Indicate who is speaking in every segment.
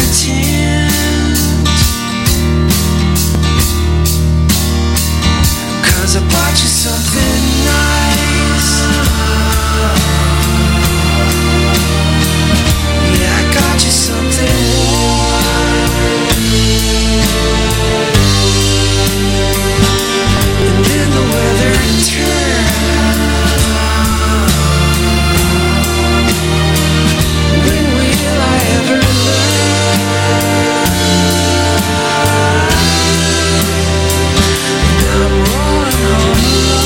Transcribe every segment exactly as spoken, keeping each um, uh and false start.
Speaker 1: tint, 'cause I bought you something nice. Yeah, I got you something warm, and then the weather turned. When will I ever learn? Now I'm rolling home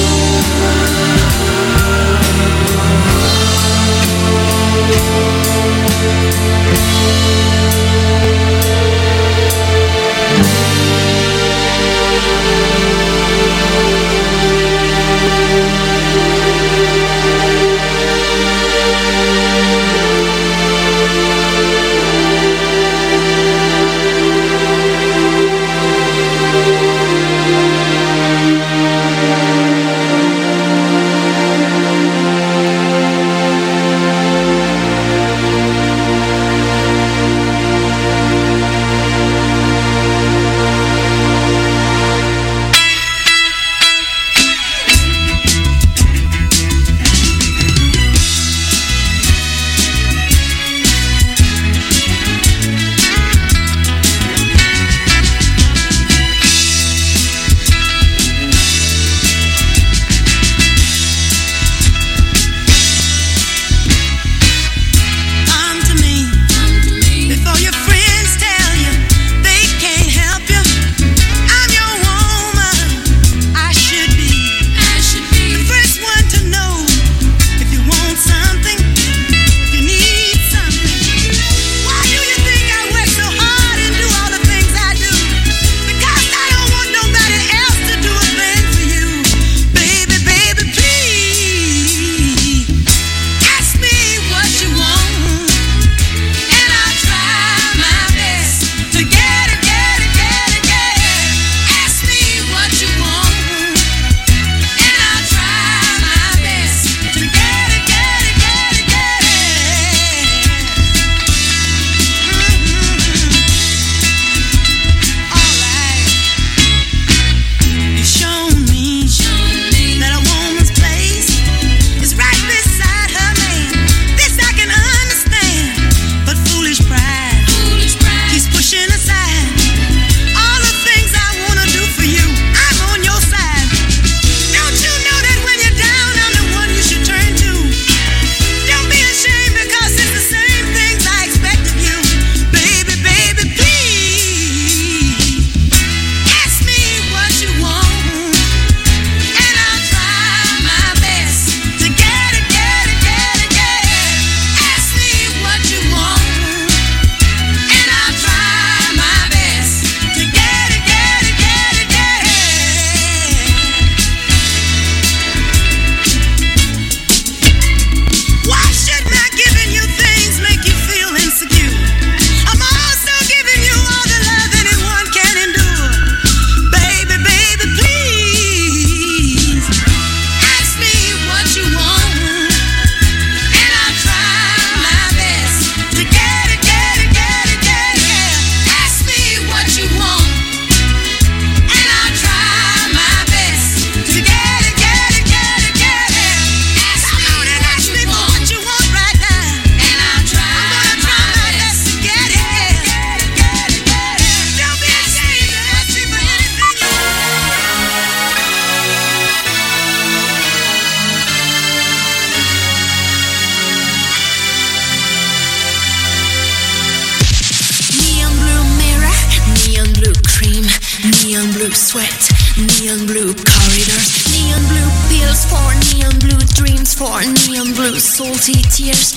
Speaker 2: blue sweat, neon blue corridors, neon blue pills for neon blue dreams, for neon blue salty tears.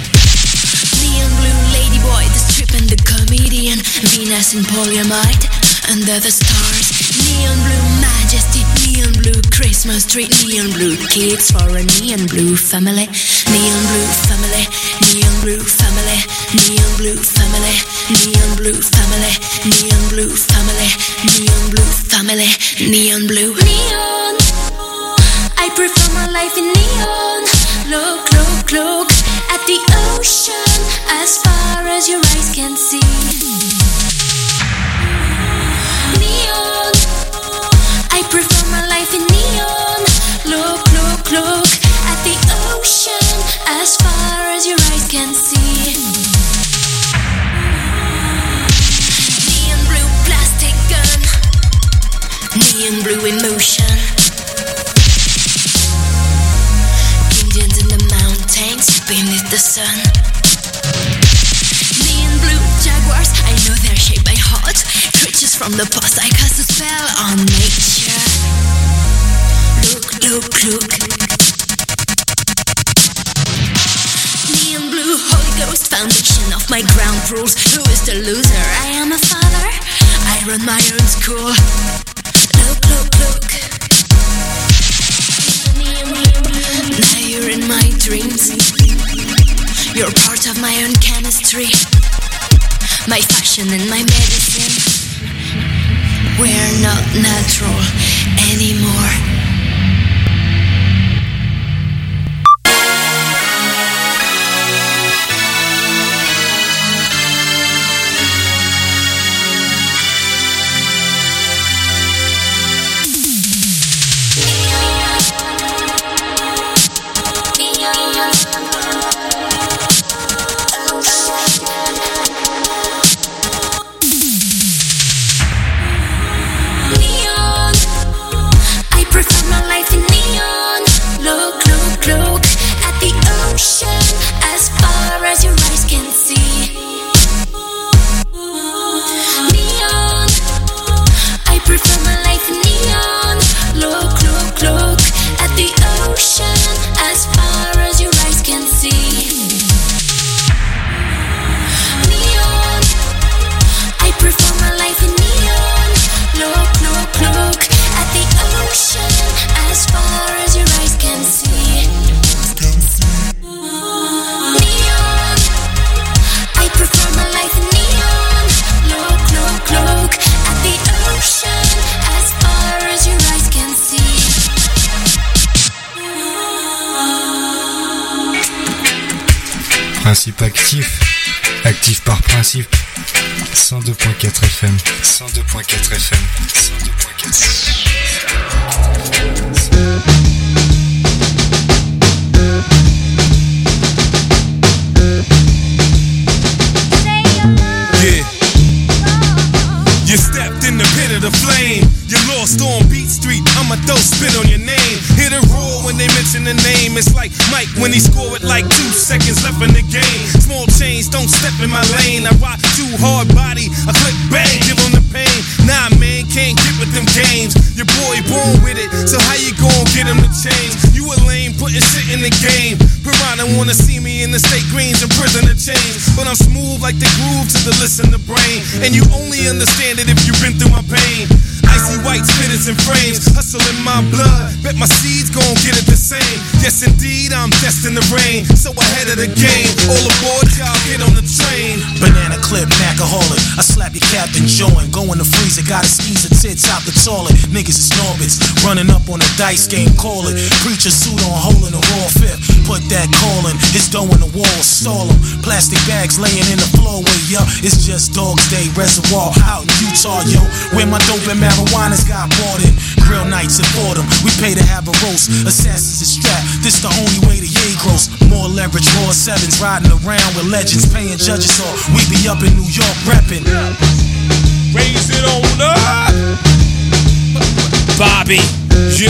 Speaker 2: Neon blue ladyboy, the strip and the comedian, Venus in polyamide, under the stars. Neon blue majesty, neon blue Christmas tree, neon blue kids for a neon blue family. Neon blue family, neon blue family, neon blue family, neon blue family, neon blue family, neon blue family, neon blue. Neon, I prefer my life in neon. Look, look, look at the ocean as far as your eyes can see. blue in motion. Indians in the mountains beneath the sun. Neon blue jaguars, I know they're shaped by heart. Creatures from the past, I cast a spell on nature. Look, look, look. Neon blue, Holy Ghost, foundation of my ground rules. Who is the loser? I am a father. I run my own school. Look, look, look. Now you're in my dreams. You're part of my own chemistry. My fashion and my medicine. We're not natural anymore.
Speaker 3: Principe actif, actif par principe, cent deux point quatre F M, cent deux point quatre F M, cent deux point quatre F M.
Speaker 4: Yeah, you stepped in the pit of the flame. You lost on Beat Street, I'ma throw spit on your name. Hit a roar when they mention the name. It's like Mike when he scored with like two seconds left in the game. Small change, don't step in my lane. I rock too hard body, I click bang, give them the pain. Nah man, can't get with them games. Your boy born with it, so how you gon' get him to change? You a lame, putting shit in the game. Piranha wanna see me in the state greens and prison to change. But I'm smooth like the groove to the listen to brain. And you only understand it if you've been through my pain. Icy white spitters and frames, hustle in my blood. Bet my seeds gon' get it the same. Yes indeed, I'm destined to reign. So ahead of the game, all aboard, y'all get on the train.
Speaker 5: Banana clip, Macaholic. I slap your captain joint, go in the freezer, gotta squeeze the tits out the toilet. Niggas is Norbits, running up on a dice game, call it. Preacher suit on, holding a raw fifth. Put that call in, his dough in the wall, stall him. Plastic bags laying in the flowway, yo. It's just Dog's Day, Reservoir out in Utah, yo. Where my dope and marijuana's got bought in. Grill nights in Fordham, we pay to have a roast. Assassins is strapped, this the only way to yay gross. More leverage, raw sevens, riding around with legends, paying judges off. We be up in New York reppin'.
Speaker 4: Raise it on up, Bobby, yo,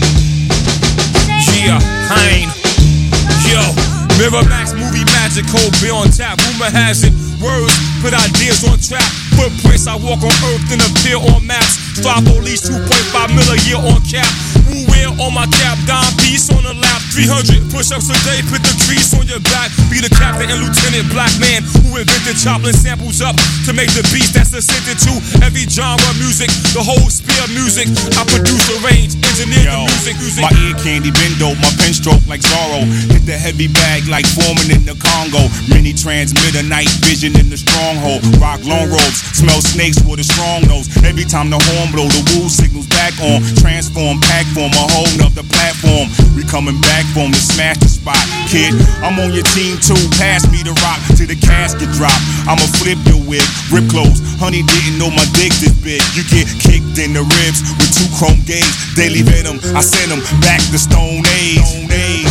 Speaker 4: yeah, Hein, yo, Miramax movie magical, be on tap, rumor has it, words, put ideas on trap, footprints, I walk on earth and appear on maps, strive for at least two point five mil a year on cap, who wear on my cap, dime piece on the lap, three hundred push-ups a day, put the crease on your back, be the captain and lieutenant, black man, who invented chopping samples up, to make the beats that's ascended to every genre of music, the whole spear of music, I produce, arrange, engineer the music, music.
Speaker 6: My ear candy bendo, my pen stroke like Zorro, hit the heavy bag like Foreman in the Congo, mini transmitter, night vision in the stronghold, rock long robes, smell snakes with a strong nose, every time the horn blow, the woo signals back on, transform, pack form, a whole nother platform, we coming back from to smash the spot, kid, I'm on your team too, pass me the rock, till the casket drop, I'ma flip your wig, rip close, honey didn't know my dick this big, you get kicked in the ribs, with two chrome gauge, daily venom, I send them back to Stone Age, Stone Age.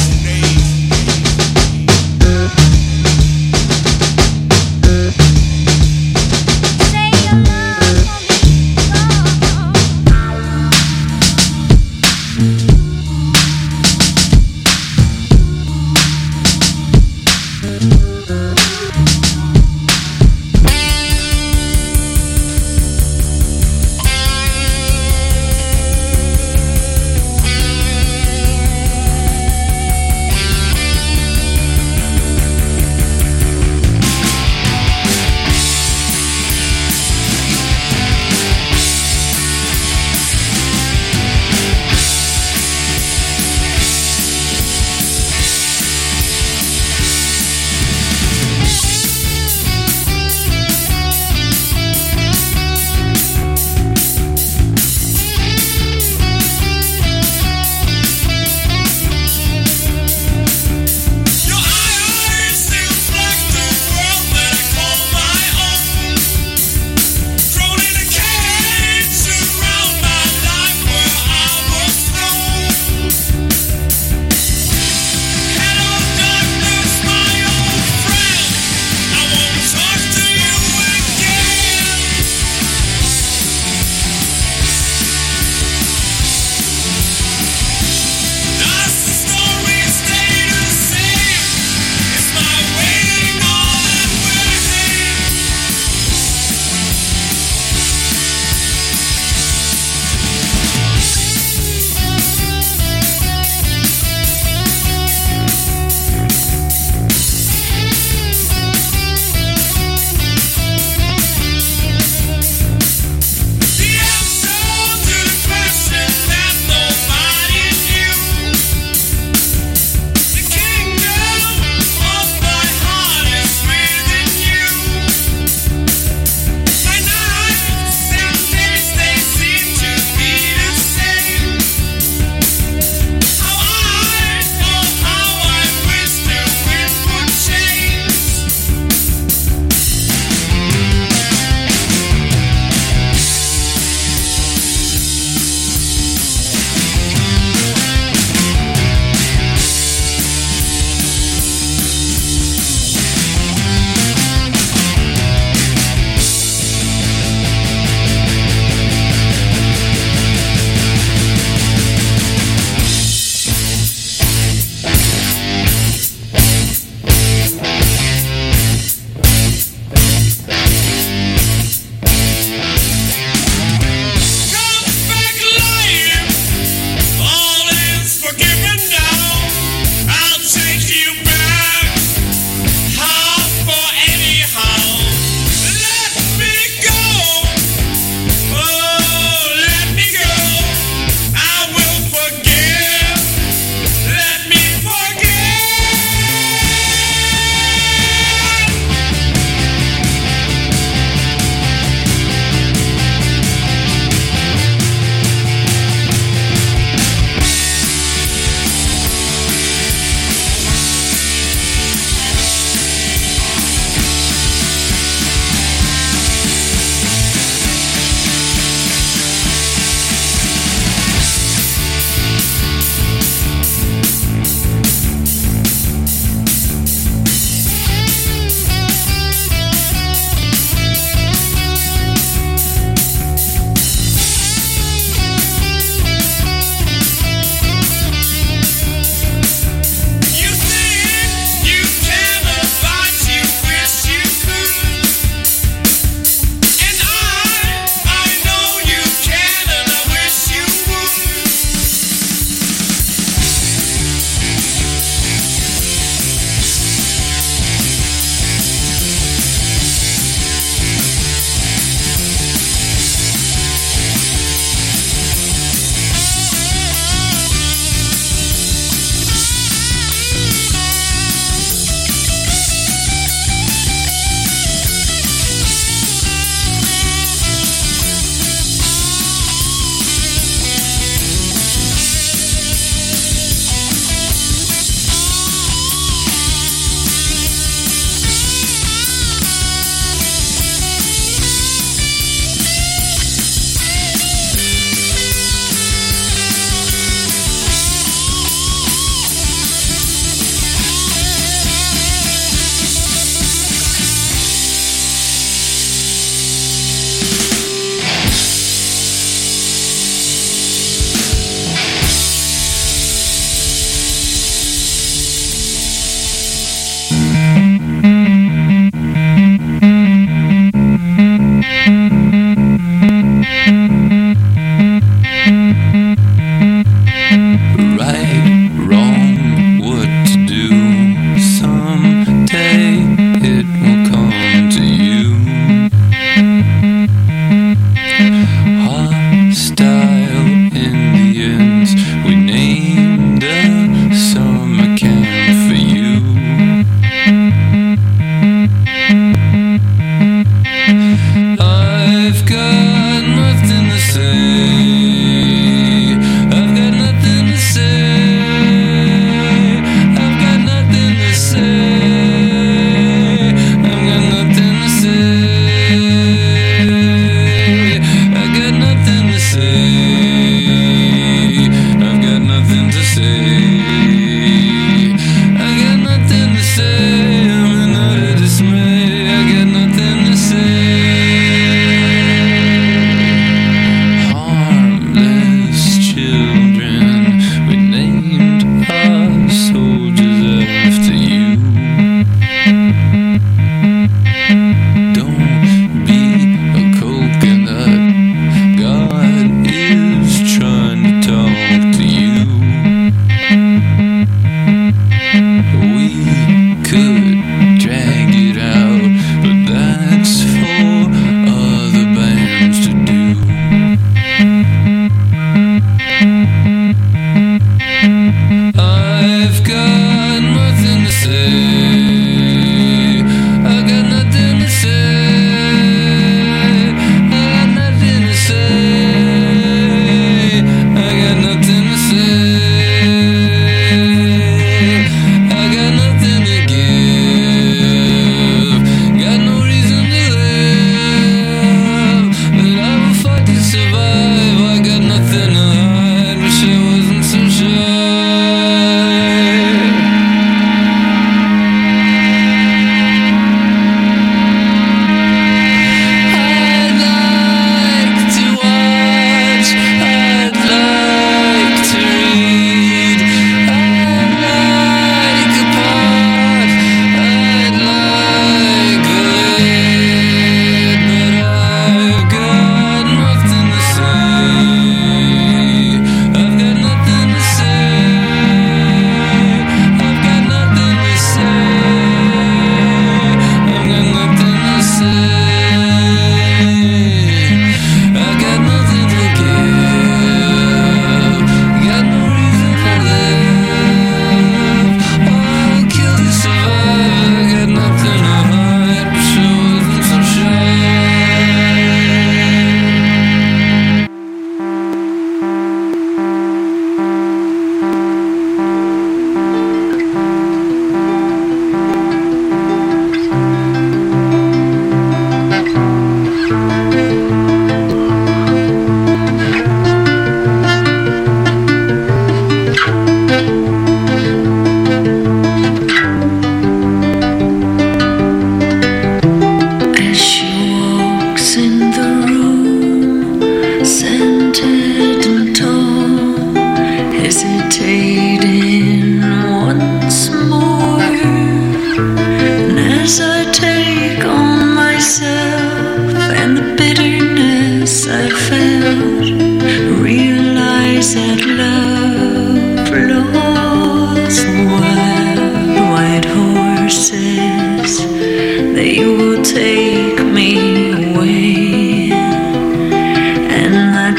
Speaker 1: as I take on myself and the bitterness I felt, realize that love lost wild white horses, they will take me away, and the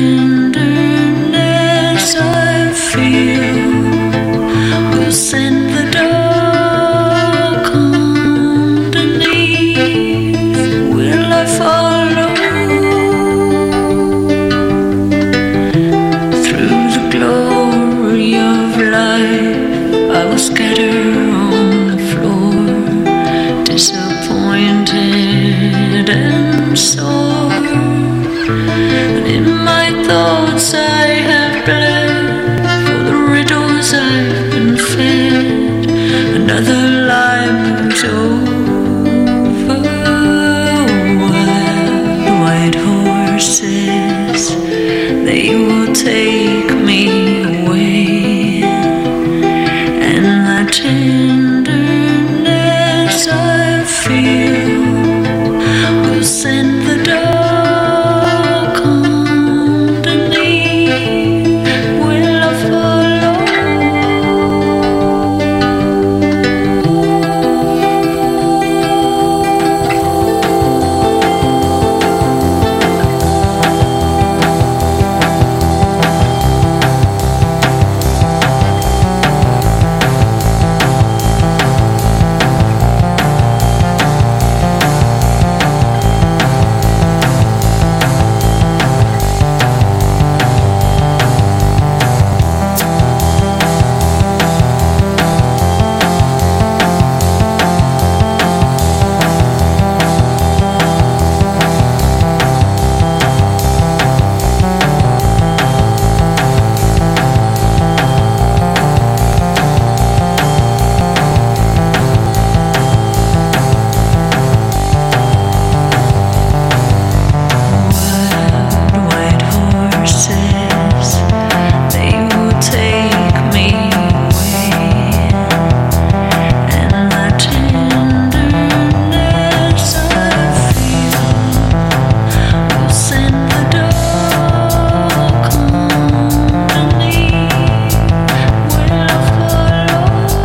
Speaker 1: tenderness I feel will send the dark underneath. Will I follow through the glory of life? I will scatter on the floor, disappointed and sore. And in my thoughts I have bled for the riddles I've been fed. Another lie moves over. Wild white horses, they will take me away, and the tenderness I feel will send the dark underneath. Will I follow? White horses, they will take me away, and the tenderness I feel will send the dark underneath. Will I follow?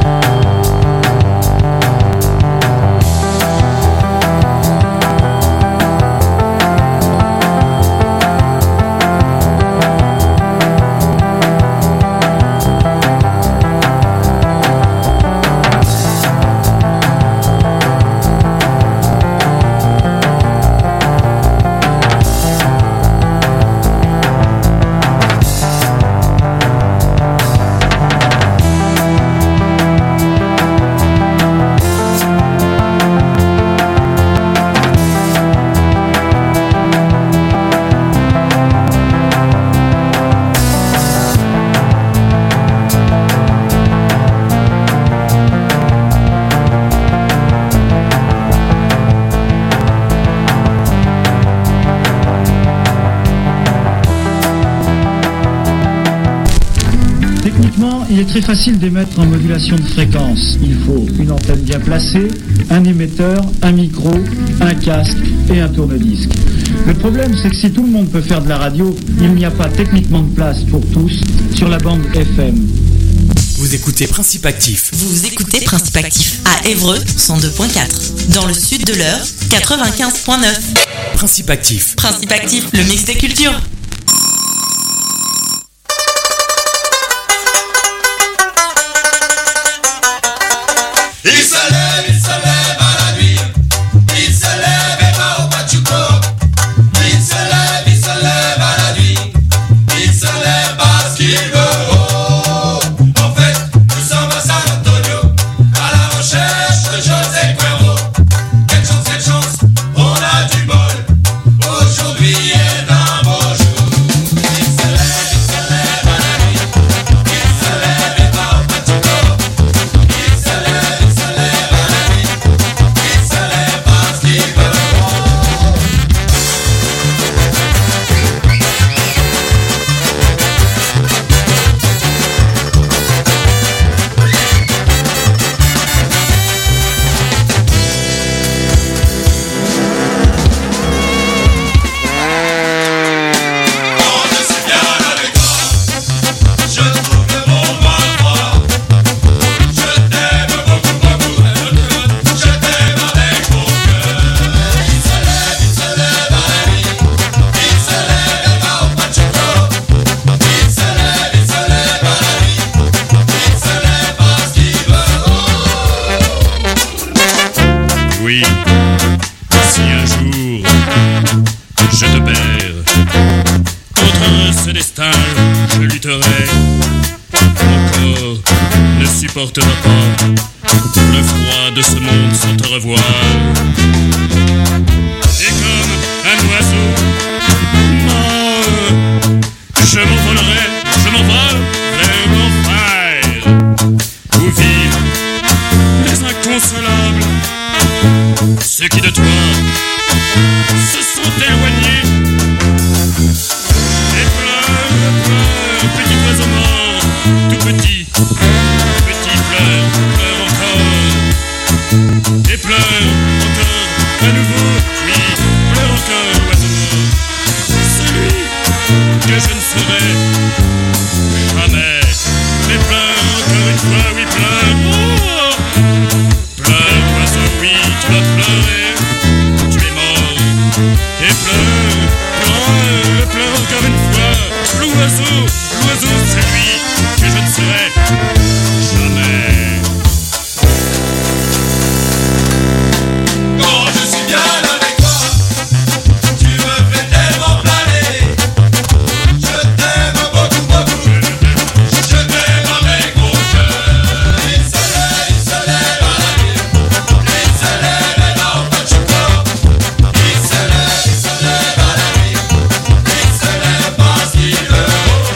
Speaker 7: Techniquement, il est très facile d'émettre en modulation de fréquence. Il faut une antenne bien placée, un émetteur, un micro, un casque et un tourne-disque. Le problème, c'est que si tout le monde peut faire de la radio, il n'y a pas techniquement de place pour tous sur la bande F M.
Speaker 8: Vous écoutez Principe Actif.
Speaker 9: Vous écoutez Principe Actif à Évreux cent deux point quatre. Dans le sud de l'Eure, quatre-vingt-quinze point neuf.
Speaker 8: Principe Actif.
Speaker 9: Principe Actif, le mix des cultures.
Speaker 10: Il se lève, il se lève à la nuit. Il se lève et va au Pachuco. Il se lève, il se lève à la nuit. Il se lève parce qu'il veut. Oh, en fait, nous sommes à San Antonio, à la recherche de José Cuervo. Quelle chance, quelle chance, on a du bol. Aujourd'hui est un beau jour. Il se lève, il se lève à la nuit. Il se lève et va au Pachuco. Il se lève, il se lève.
Speaker 11: oui, si un jour je te perds, contre ce destin je lutterai. Mon corps ne supportera pas le froid de ce monde sans te revoir. Et comme un oiseau mort, je m'envolerai, je m'envole vers l'enfer, où vivent les inconsolables, ceux qui de toi se sont éloignés. Et pleure, pleure, petit oiseau mort, tout petit, petit pleure, pleure encore, et pleure encore à nouveau, oui, pleure encore, oiseau mort, celui que je ne serai jamais. Mais pleure encore une fois, oui, pleure, oh, pleure, oiseau, oui, tu vas pleurer, tu es mort, et pleure, pleure, pleure encore une fois, l'oiseau, l'oiseau, c'est lui que je ne serai jamais.
Speaker 10: Quand je suis bien avec toi, tu me fais tellement planer. Je t'aime beaucoup, beaucoup. Je t'aime avec mon cœur. Il se lève, il se lève à la nuit. Il se lève et non pas de chocolat. Il se lève, il se lève à la nuit. Il se lève parce qu'il veut.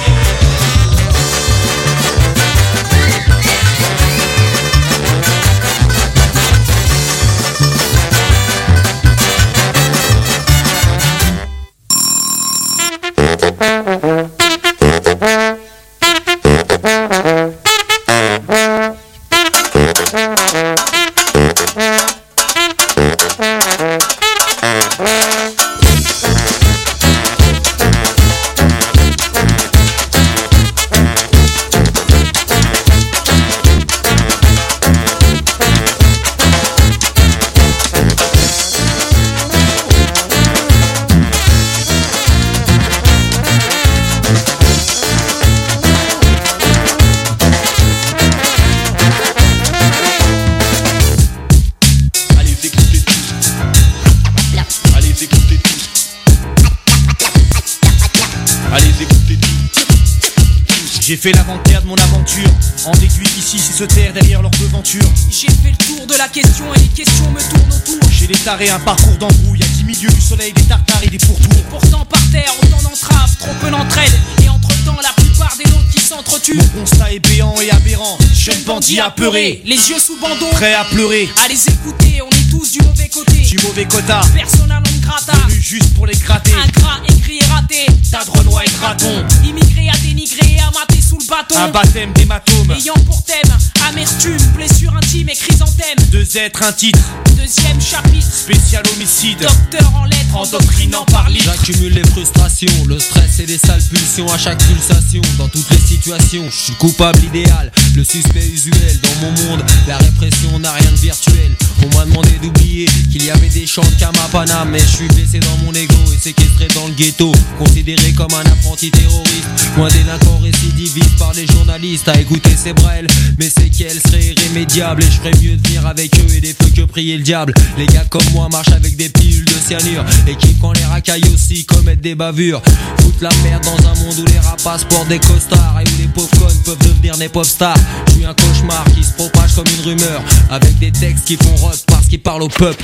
Speaker 12: J'ai fait l'inventaire de mon aventure, en déduit qu'ici c'est se taire derrière leur devanture.
Speaker 13: J'ai fait le tour de la question et les questions me tournent autour.
Speaker 12: J'ai des tarés, un parcours d'embrouille, à dix milieux du soleil, des tartares et des pourtours.
Speaker 13: Et pourtant par terre, autant d'entraves, trop peu d'entraide. Et entre-temps, la plupart des nôtres qui s'entretuent.
Speaker 12: Mon constat est béant et aberrant, jeune bandit apeuré,
Speaker 13: les yeux sous bandeau,
Speaker 12: prêt à pleurer.
Speaker 13: À les écouter, on est tous du mauvais côté.
Speaker 12: Du mauvais quota,
Speaker 13: persona non grata,
Speaker 12: venu juste pour les gratter.
Speaker 13: Ingrat, écrit et raté,
Speaker 12: tas de renois et gratons.
Speaker 13: Immigré à dénigrer et à mater sous le bâton.
Speaker 12: Un baptême d'hématome,
Speaker 13: ayant pour thème amertume, blessure intime et chrysanthème.
Speaker 12: Deux êtres, un titre,
Speaker 13: deuxième chapitre,
Speaker 12: spécial homicide.
Speaker 13: Docteur en lettres,
Speaker 12: endoctrinant par litre.
Speaker 14: J'accumule les frustrations, le stress et les sales pulsions à chaque pulsation. Dans toutes les situations, je suis coupable idéal, le suspect usuel. Dans mon monde, la répression n'a rien de virtuel. On m'a demandé d'oublier qu'il y avait des chants de Kamapana, mais je suis blessé dans mon ego et séquestré dans le ghetto, considéré comme un apprenti terroriste, ou un délinquant récidiviste par les journalistes. À écouter ces brels, mais c'est qu'elles seraient irrémédiables, et je ferais mieux de venir avec eux et des feux que prier le diable. Les gars comme moi marchent avec des pilules de cyanure, et qui quand les racailles aussi commettent des bavures. Foutent la merde dans un monde où les rapaces portent des costards et où les pauvres connes peuvent devenir des pop stars. Je suis un cauchemar qui se propage comme une rumeur, avec des textes qui font rock parce qu'ils parlent au peuple.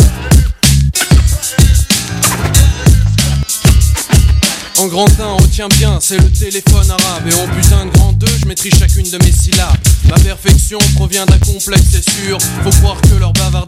Speaker 15: En grand un, on retient bien, c'est le téléphone arabe. Et en putain de grand deux, je maîtrise chacune de mes syllabes. Ma perfection provient d'un complexe, c'est sûr. Faut croire que leur bavardise